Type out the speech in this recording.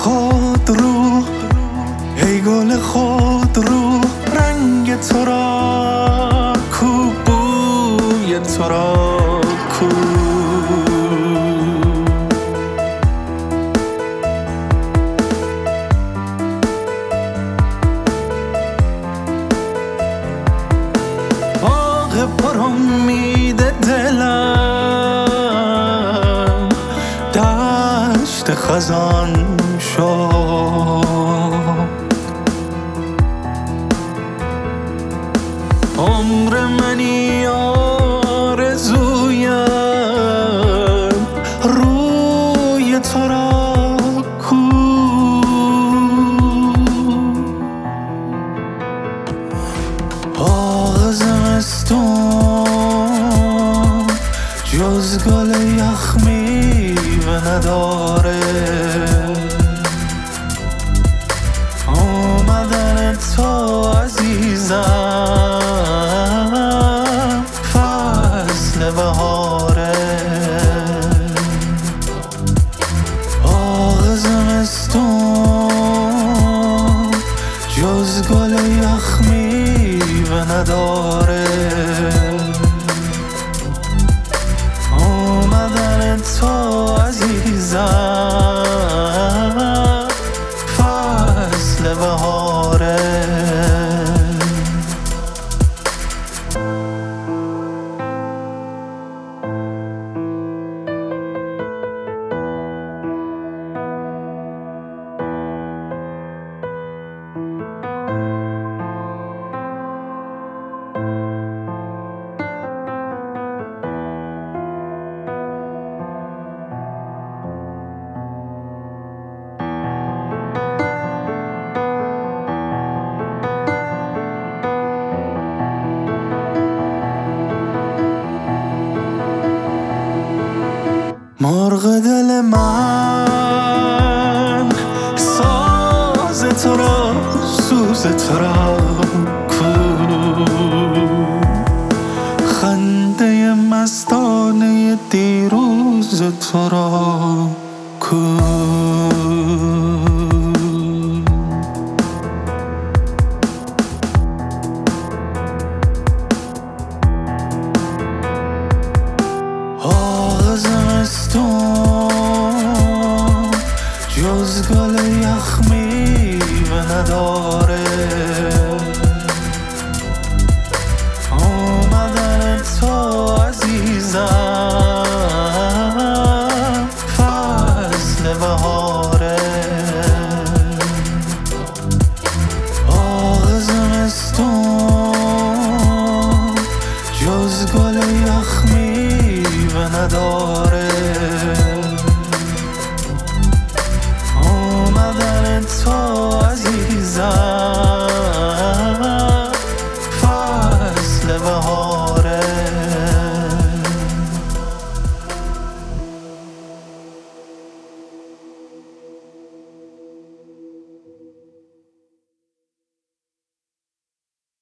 خود رو، ای گل خود رو، رنگ تو را کو، بوی تو را کو. باغ پر امید دلم دشت خزان شد، عمر منی آرزویم روی تو را کو. باغ زمستون جز گل یخ میوه نداره، آمدن تو عزیزم فصل بهاره. باغ زمستون جز گل یخ میوه نداره، آمدن تو عزیزم فصل بهاره. مرغ دل من ساز تو را، سوز تو را کو، خنده مستانه دیروز تو را کو. زمستون جز گل یخ میوه نداره، آمدن تو عزیزم فصل بهاره. باغ زمستون جز گل یخ میوه نداره، آمدن تو عزیزم فصل بهاره.